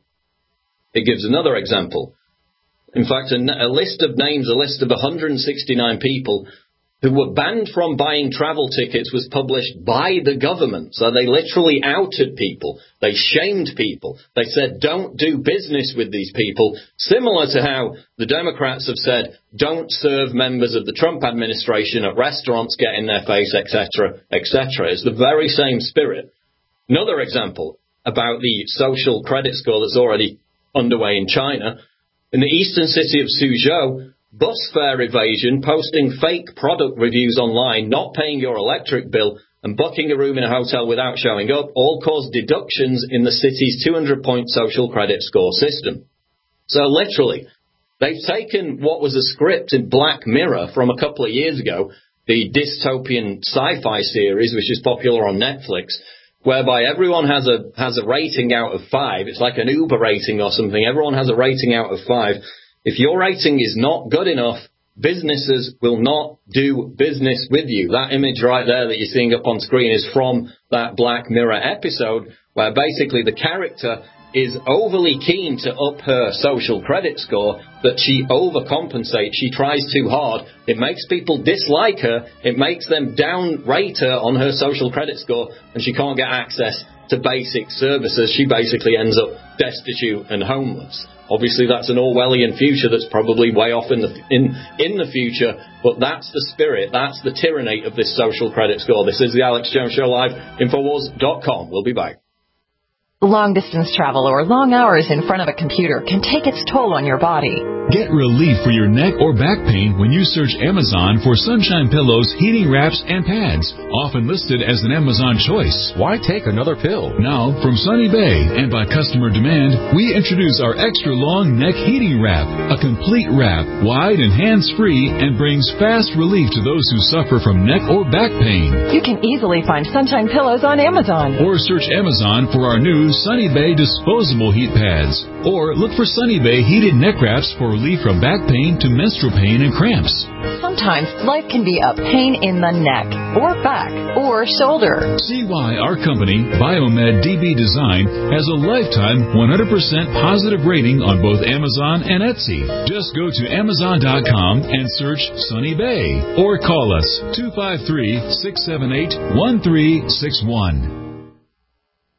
It gives another example. In fact, a, a list of names, a list of one hundred sixty-nine people who were banned from buying travel tickets was published by the government. So they literally outed people. They shamed people. They said, don't do business with these people, similar to how the Democrats have said, don't serve members of the Trump administration at restaurants, get in their face, et cetera, et cetera. It's the very same spirit. Another example about the social credit score that's already underway in China. In the eastern city of Suzhou, bus fare evasion, posting fake product reviews online, not paying your electric bill, and booking a room in a hotel without showing up all caused deductions in the city's two hundred point social credit score system. So literally, they've taken what was a script in Black Mirror from a couple of years ago, the dystopian sci-fi series, which is popular on Netflix, whereby everyone has a has a rating out of five. It's like an Uber rating or something. Everyone has a rating out of five. If your rating is not good enough, businesses will not do business with you. That image right there that you're seeing up on screen is from that Black Mirror episode, where basically the character is overly keen to up her social credit score, that she overcompensates. She tries too hard. It makes people dislike her. It makes them downrate her on her social credit score, and she can't get access to basic services. She basically ends up destitute and homeless. Obviously, that's an Orwellian future that's probably way off in the in in the future, but that's the spirit, that's the tyranny of this social credit score. This is the Alex Jones Show live, Infowars dot com. We'll be back. Long-distance travel or long hours in front of a computer can take its toll on your body. Get relief for your neck or back pain when you search Amazon for Sunshine Pillows, heating wraps, and pads, often listed as an Amazon choice. Why take another pill? Now, from Sunny Bay and by customer demand, we introduce our extra long neck heating wrap, a complete wrap, wide and hands-free, and brings fast relief to those who suffer from neck or back pain. You can easily find Sunshine Pillows on Amazon. Or search Amazon for our new Sunny Bay disposable heat pads. Or look for Sunny Bay heated neck wraps for relief from back pain to menstrual pain and cramps. Sometimes life can be a pain in the neck, or back, or shoulder. See why our company, Biomed D B Design, has a lifetime one hundred percent positive rating on both Amazon and Etsy. Just go to Amazon dot com and search Sunny Bay, or call us two five three, six seven eight, one three six one.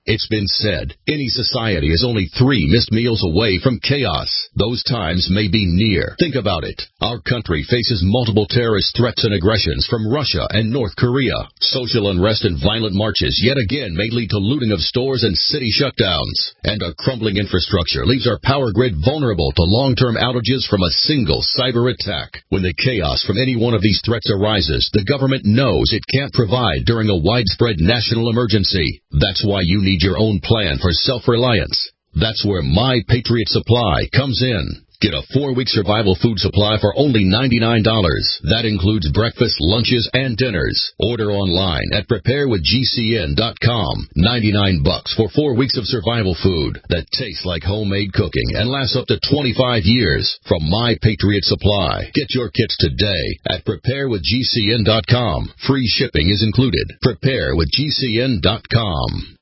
It's been said, any society is only three missed meals away from chaos. Those times may be near. Think about it. Our country faces multiple terrorist threats and aggressions from Russia and North Korea. Social unrest and violent marches yet again may lead to looting of stores and city shutdowns. And a crumbling infrastructure leaves our power grid vulnerable to long-term outages from a single cyber attack. When the chaos from any one of these threats arises, the government knows it can't provide during a widespread national emergency. That's why you need your own plan for self-reliance. That's where My Patriot Supply comes in. Get a four-week survival food supply for only ninety-nine dollars. That includes breakfast, lunches, and dinners. Order online at prepare with G C N dot com. ninety-nine bucks for four weeks of survival food that tastes like homemade cooking and lasts up to twenty-five years from My Patriot Supply. Get your kits today at prepare with G C N dot com. Free shipping is included. prepare with G C N dot com.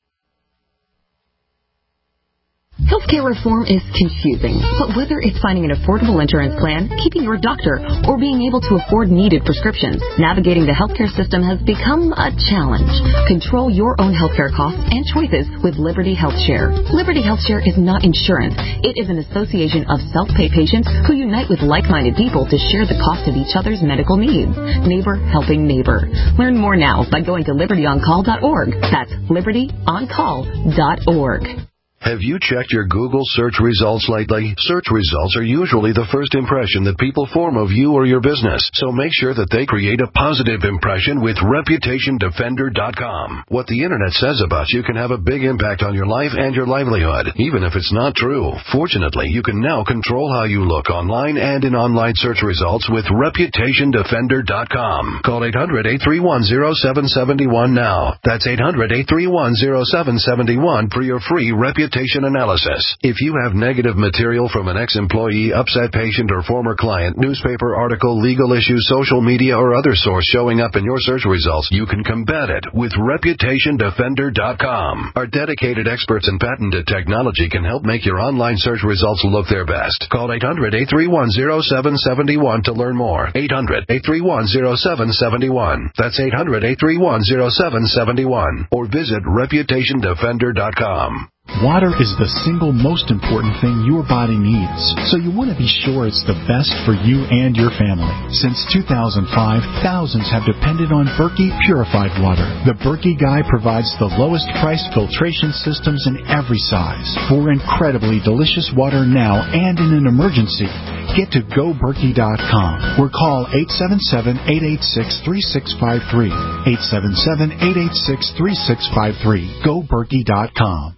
Healthcare reform is confusing, but whether it's finding an affordable insurance plan, keeping your doctor, or being able to afford needed prescriptions, navigating the healthcare system has become a challenge. Control your own healthcare costs and choices with Liberty HealthShare. Liberty HealthShare is not insurance. It is an association of self-pay patients who unite with like-minded people to share the cost of each other's medical needs. Neighbor helping neighbor. Learn more now by going to liberty on call dot org. That's liberty on call dot org. Have you checked your Google search results lately? Search results are usually the first impression that people form of you or your business, so make sure that they create a positive impression with reputation defender dot com. What the internet says about you can have a big impact on your life and your livelihood, even if it's not true. Fortunately, you can now control how you look online and in online search results with reputation defender dot com. Call eight hundred, eight three one, zero seven seven one now. That's eight hundred, eight three one, zero seven seven one for your free reputation analysis. If you have negative material from an ex-employee, upset patient, or former client, newspaper article, legal issue, social media, or other source showing up in your search results, you can combat it with reputation defender dot com. Our dedicated experts in patented technology can help make your online search results look their best. Call eight hundred, eight three one, zero seven seven one to learn more. eight hundred, eight three one, zero seven seven one. That's eight hundred, eight three one, zero seven seven one. Or visit reputation defender dot com. Water is the single most important thing your body needs, so you want to be sure it's the best for you and your family. Since two thousand five, thousands have depended on Berkey purified water. The Berkey Guy provides the lowest price filtration systems in every size for incredibly delicious water now and in an emergency. Get to go berkey dot com or call eight seven seven, eight eight six, three six five three. eight seven seven, eight eight six, three six five three. go berkey dot com.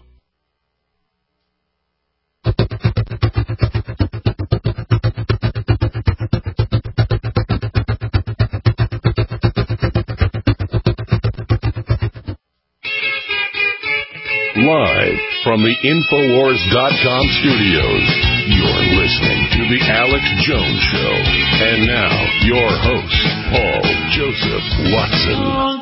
Live from the Infowars dot com studios, you're listening to The Alex Jones Show. And now, your host, Paul Joseph Watson.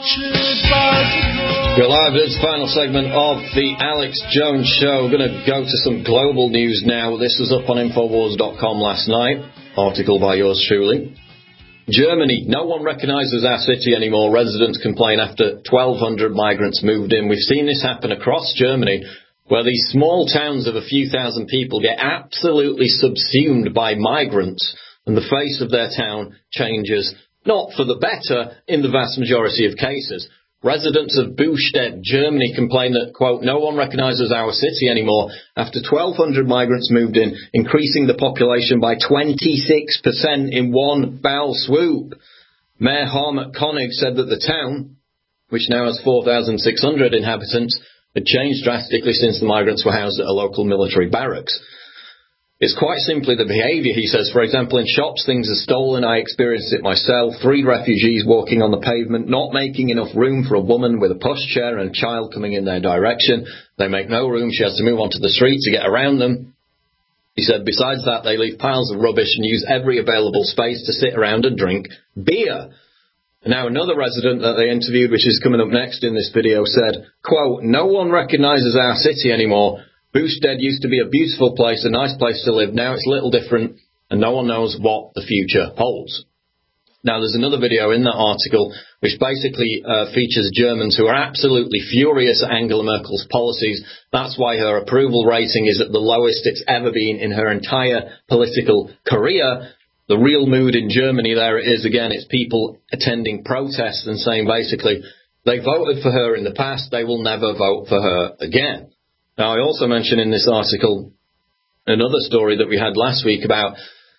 We're live. It's the final segment of The Alex Jones Show. We're going to go to some global news now. This was up on Infowars dot com last night. Article by yours truly. Germany, no one recognises our city anymore. Residents complain after twelve hundred migrants moved in. We've seen this happen across Germany, where these small towns of a few thousand people get absolutely subsumed by migrants, and the face of their town changes, not for the better in the vast majority of cases. Residents of Bustedt, Germany, complain that, quote, no one recognises our city anymore after twelve hundred migrants moved in, increasing the population by twenty-six percent in one foul swoop. Mayor Harmut Konig said that the town, which now has four thousand six hundred inhabitants, had changed drastically since the migrants were housed at a local military barracks. It's quite simply the behaviour, he says. For example, in shops, things are stolen. I experienced it myself. Three refugees walking on the pavement, not making enough room for a woman with a pushchair and a child coming in their direction. They make no room. She has to move onto the street to get around them. He said, besides that, they leave piles of rubbish and use every available space to sit around and drink beer. Now, another resident that they interviewed, which is coming up next in this video, said, quote, no one recognises our city anymore. Bustedt used to be a beautiful place, a nice place to live. Now it's a little different, and no one knows what the future holds. Now, there's another video in that article which basically uh, features Germans who are absolutely furious at Angela Merkel's policies. That's why her approval rating is at the lowest it's ever been in her entire political career. The real mood in Germany, there it is again, it's people attending protests and saying basically they voted for her in the past, they will never vote for her again. Now, I also mentioned in this article another story that we had last week about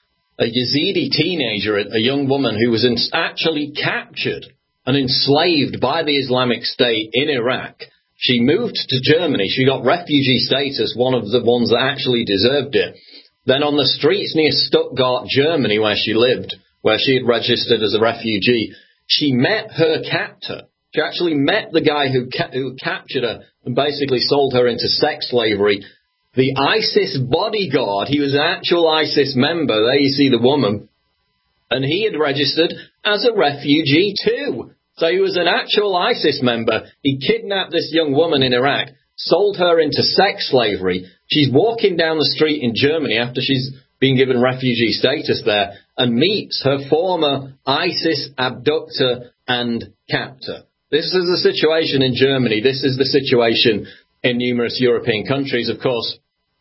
a Yazidi teenager, a young woman who was in, actually captured and enslaved by the Islamic State in Iraq. She moved to Germany. She got refugee status, one of the ones that actually deserved it. Then on the streets near Stuttgart, Germany, where she lived, where she had registered as a refugee, she met her captor. She actually met the guy who, ca- who captured her and basically sold her into sex slavery. The ISIS bodyguard, he was an actual ISIS member, there you see the woman, and he had registered as a refugee too. So he was an actual ISIS member. He kidnapped this young woman in Iraq, sold her into sex slavery. She's walking down the street in Germany after she's been given refugee status there and meets her former ISIS abductor and captor. This is the situation in Germany. This is the situation in numerous European countries. Of course,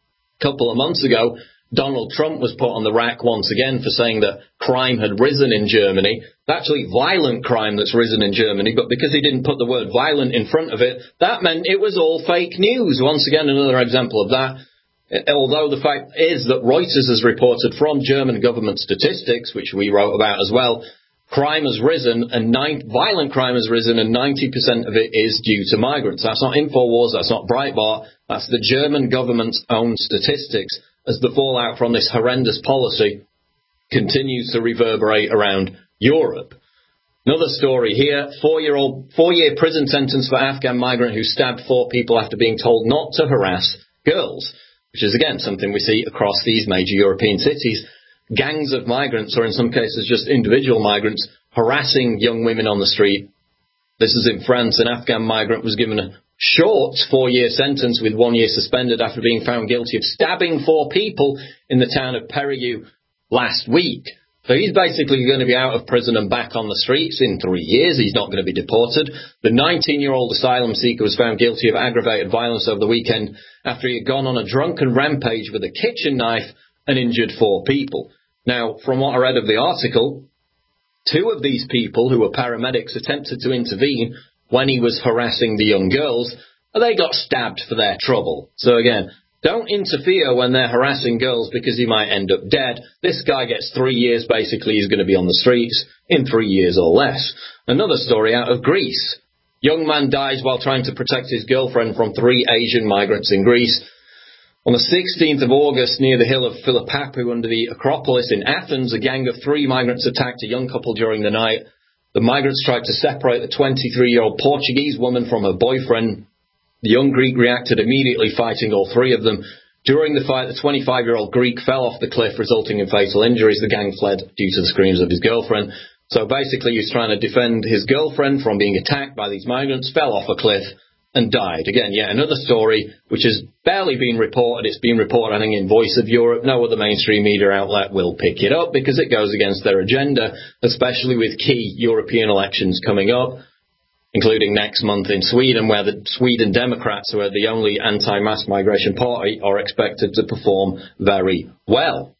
a couple of months ago, Donald Trump was put on the rack once again for saying that crime had risen in Germany. It's actually violent crime that's risen in Germany, but because he didn't put the word violent in front of it, that meant it was all fake news. Once again, another example of that. Although the fact is that Reuters has reported from German government statistics, which we wrote about as well, crime has risen, and nine, violent crime has risen, and ninety percent of it is due to migrants. That's not InfoWars, that's not Breitbart, that's the German government's own statistics, as the fallout from this horrendous policy continues to reverberate around Europe. Another story here, four-year-old, four-year prison sentence for Afghan migrant who stabbed four people after being told not to harass girls, which is, again, something we see across these major European cities. Gangs of migrants, or in some cases just individual migrants, harassing young women on the street. This is in France. An Afghan migrant was given a short four-year sentence with one year suspended after being found guilty of stabbing four people in the town of Périgueux last week. So he's basically going to be out of prison and back on the streets in three years. He's not going to be deported. The nineteen-year-old asylum seeker was found guilty of aggravated violence over the weekend after he had gone on a drunken rampage with a kitchen knife and injured four people. Now, from what I read of the article, two of these people, who were paramedics, attempted to intervene when he was harassing the young girls, and they got stabbed for their trouble. So again, don't interfere when they're harassing girls because he might end up dead. This guy gets three years, basically he's going to be on the streets in three years or less. Another story out of Greece. Young man dies while trying to protect his girlfriend from three Asian migrants in Greece. On the sixteenth of August, near the hill of Philippapou under the Acropolis in Athens, a gang of three migrants attacked a young couple during the night. The migrants tried to separate the twenty-three-year-old Portuguese woman from her boyfriend. The young Greek reacted immediately, fighting all three of them. During the fight, the twenty-five-year-old Greek fell off the cliff, resulting in fatal injuries. The gang fled due to the screams of his girlfriend. So basically, he was trying to defend his girlfriend from being attacked by these migrants, fell off a cliff, and died. Again, yet another story which has barely been reported. It's been reported, I think, in Voice of Europe. No other mainstream media outlet will pick it up because it goes against their agenda, especially with key European elections coming up, including next month in Sweden, where the Sweden Democrats, who are the only anti-mass migration party, are expected to perform very well.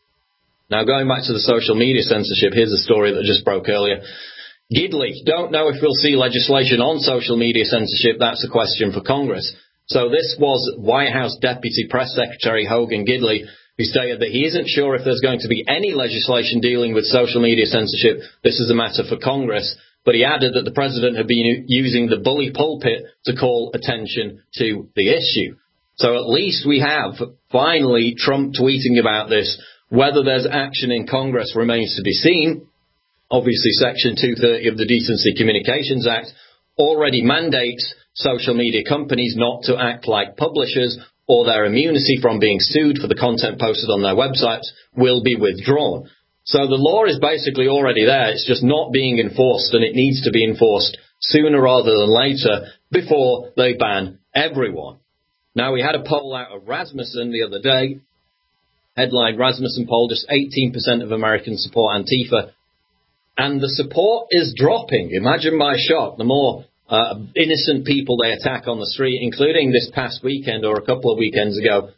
Now, going back to the social media censorship, here's a story that just broke earlier. Gidley, don't know if we'll see legislation on social media censorship. That's a question for Congress. So this was White House Deputy Press Secretary Hogan Gidley, who stated that he isn't sure if there's going to be any legislation dealing with social media censorship. This is a matter for Congress. But he added that the president had been using the bully pulpit to call attention to the issue. So at least we have, finally, Trump tweeting about this. Whether there's action in Congress remains to be seen. Obviously, Section two thirty of the Decency Communications Act already mandates social media companies not to act like publishers, or their immunity from being sued for the content posted on their websites will be withdrawn. So the law is basically already there. It's just not being enforced, and it needs to be enforced sooner rather than later before they ban everyone. Now, we had a poll out of Rasmussen the other day. Headline, Rasmussen poll, just eighteen percent of Americans support Antifa. and the support is dropping. Imagine my shock. The more uh, innocent people they attack on the street, including this past weekend or a couple of weekends ago,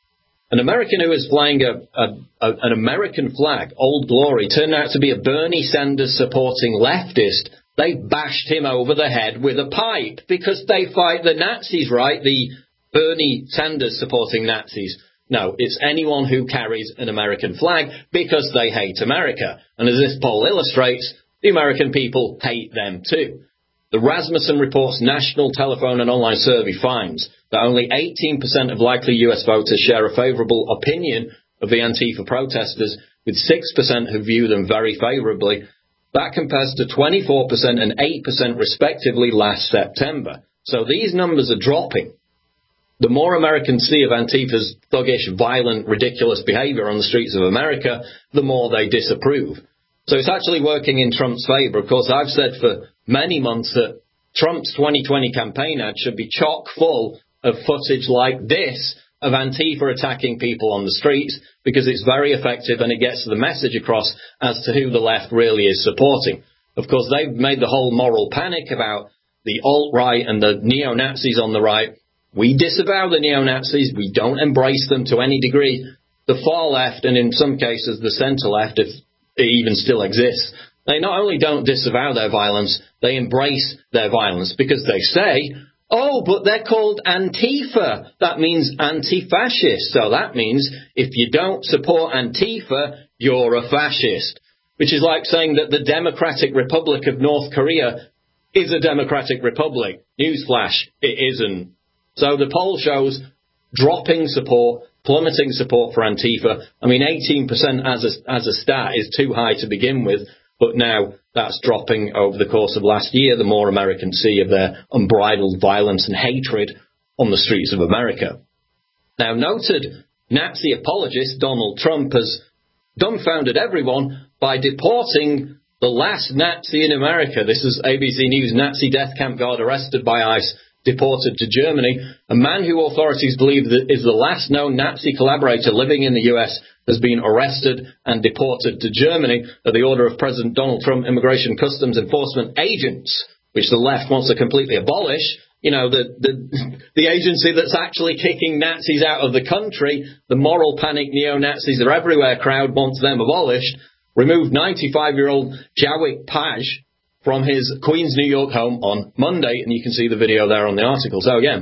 an American who was flying a, a, a, an American flag, Old Glory, turned out to be a Bernie Sanders supporting leftist. They bashed him over the head with a pipe because they fight the Nazis, right? The Bernie Sanders supporting Nazis. No, it's anyone who carries an American flag because they hate America. And as this poll illustrates, the American people hate them too. The Rasmussen Report's National Telephone and Online Survey finds that only eighteen percent of likely U S voters share a favourable opinion of the Antifa protesters, with six percent who view them very favourably. That compares to twenty-four percent and eight percent respectively last September. So these numbers are dropping. The more Americans see of Antifa's thuggish, violent, ridiculous behaviour on the streets of America, the more they disapprove. So it's actually working in Trump's favour. Of course, I've said for many months that Trump's twenty twenty campaign ad should be chock full of footage like this of Antifa attacking people on the streets, because it's very effective and it gets the message across as to who the left really is supporting. Of course, they've made the whole moral panic about the alt-right and the neo-Nazis on the right. We disavow the neo-Nazis. We don't embrace them to any degree. The far left, and in some cases the centre left, if it even still exists, they not only don't disavow their violence, they embrace their violence because they say, oh, but they're called Antifa. That means anti-fascist. So that means if you don't support Antifa, you're a fascist. Which is like saying that the Democratic Republic of North Korea is a democratic republic. Newsflash, it isn't. So the poll shows dropping support, plummeting support for Antifa. I mean, eighteen percent as a, as a stat is too high to begin with, but now that's dropping over the course of last year, the more Americans see of their unbridled violence and hatred on the streets of America. Now, noted Nazi apologist Donald Trump has dumbfounded everyone by deporting the last Nazi in America. This is A B C News. Nazi death camp guard arrested by ICE, deported to Germany. A man who authorities believe that is the last known Nazi collaborator living in the U S has been arrested and deported to Germany at the order of President Donald Trump. Immigration Customs Enforcement agents, which the left wants to completely abolish, you know, the, the, the agency that's actually kicking Nazis out of the country, the moral panic neo-Nazis are everywhere crowd wants them abolished, removed ninety-five-year-old Jawik Paj from his Queens, New York home on Monday, and you can see the video there on the article. So, yeah,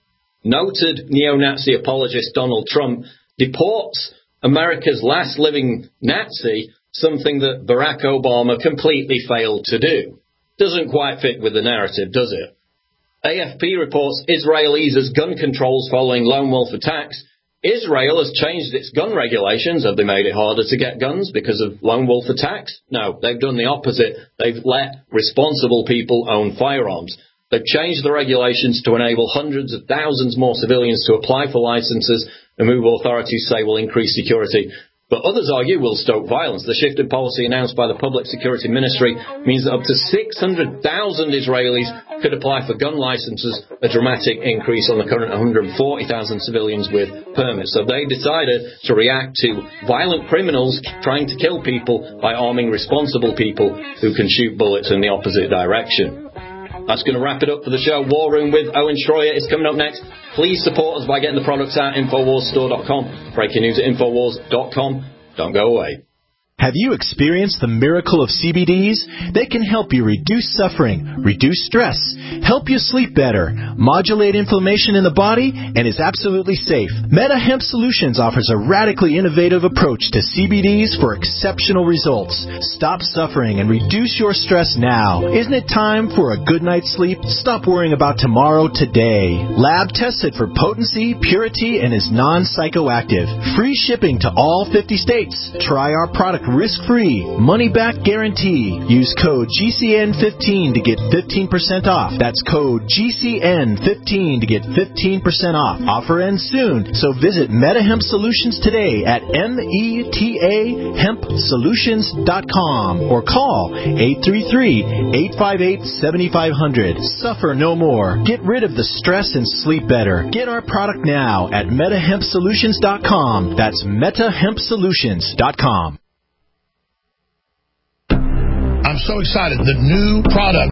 noted neo-Nazi apologist Donald Trump deports America's last living Nazi, something that Barack Obama completely failed to do. Doesn't quite fit with the narrative, does it? A F P reports Israel eases gun controls following lone wolf attacks. Israel has changed its gun regulations. Have they made it harder to get guns because of lone wolf attacks? No, they've done the opposite. They've let responsible people own firearms. They've changed the regulations to enable hundreds of thousands more civilians to apply for licenses, a move authorities say will increase security. But others argue will stoke violence. The shift in policy announced by the Public Security Ministry means that up to six hundred thousand Israelis could apply for gun licenses, a dramatic increase on the current one hundred forty thousand civilians with permits. So they decided to react to violent criminals trying to kill people by arming responsible people who can shoot bullets in the opposite direction. That's going to wrap it up for the show. War Room with Owen Schroyer is coming up next. Please support us by getting the products at Infowars Store dot com. Breaking news at Infowars dot com. Don't go away. Have you experienced the miracle of C B Ds? They can help you reduce suffering, reduce stress, help you sleep better, modulate inflammation in the body, and is absolutely safe. Meta Hemp Solutions offers a radically innovative approach to C B Ds for exceptional results. Stop suffering and reduce your stress now. Isn't it time for a good night's sleep? Stop worrying about tomorrow today. Lab tested for potency, purity, and is non-psychoactive. Free shipping to all fifty states. Try our product risk-free, money-back guarantee. Use code G C N fifteen to get fifteen percent off. That's code G C N fifteen to get fifteen percent off. Offer ends soon, so visit MetaHemp Solutions today at M E T A hemp solutions dot com or call eight three three, eight five eight, seven five zero zero. Suffer no more. Get rid of the stress and sleep better. Get our product now at Meta Hemp Solutions dot com. That's Meta Hemp Solutions dot com. I'm so excited. The new product